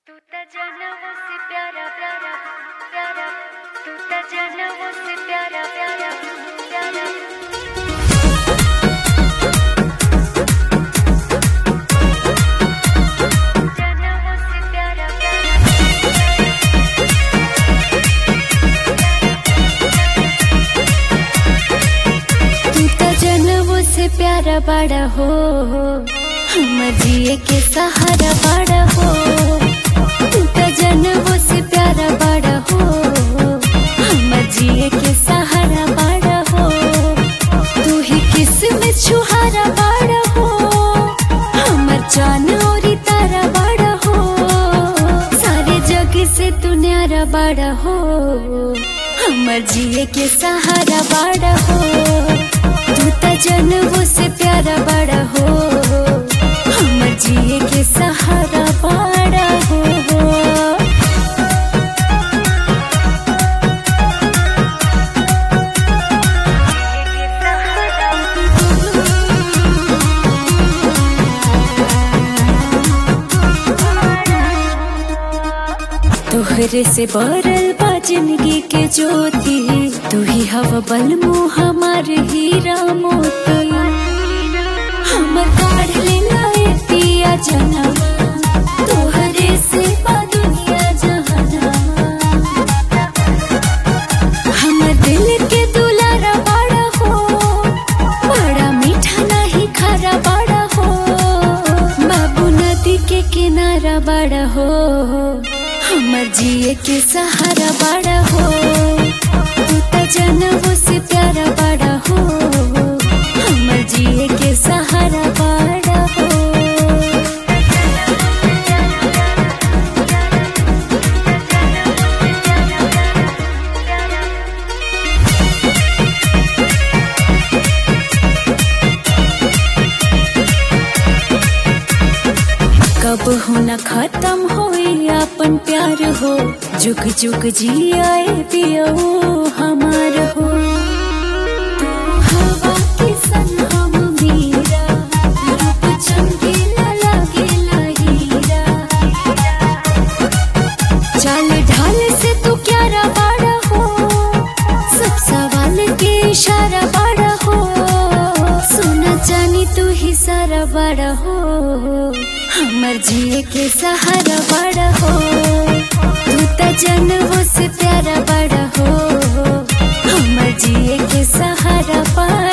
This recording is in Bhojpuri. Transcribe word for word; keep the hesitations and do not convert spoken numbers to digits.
तू त जनमों से प्यारा प्यारा प्यारा तू त जनमों से प्यारा प्यारा प्यारा जनमों से प्यारा प्यारा तू त जनमों से प्यारा बड़ा हो हमर जिए के सहारा बड़ा हो तू त जनमों से प्यारा बड़ा हो हमर जिए के सहारा बड़ा हो तू ही किस्मत छुहारा बड़ा हो हमर जान और तारा बड़ा हो सारे जग से तू न्यारा बड़ा हो हमर जिए के सहारा बड़ा हो तू त जनमों से प्यारा बड़ा हो हमर जिए के सहारा बड़ा हो तोहरे से बरल बा जिंदगी के ज्योति तू ही हवा बल मुँह हमार हीरा मोती हमर काढ़ लेना है पिया जनम तोहरे से बा दुनिया जहाना हमर दिल के दुलारा बड़ा हो बड़ा मीठा नहीं खारा बड़ा हो बाबू नदी के किनारा बड़ा हो हमर जिए के सहारा बड़ा हो तू त जनमों से प्यारा बड़ा हो हमर जिए के सहारा बड़ा हो कब हो न खत्म होई अपन प्यार हो जुग जुग जियाए पियो हमार हो तू हवा के सन हम मीरा रूप चमकीला लागेला हीरा चाल ढाल से तू क्यारा बड़ा हो सब सवाल के इशारा बड़ा हो सोना चांदी तू ही सारा बड़ा हो हमर जिए के सहारा बड़ा हो तू त जनमों से प्यारा बड़ा हो हमर जिए के सहारा बड़ा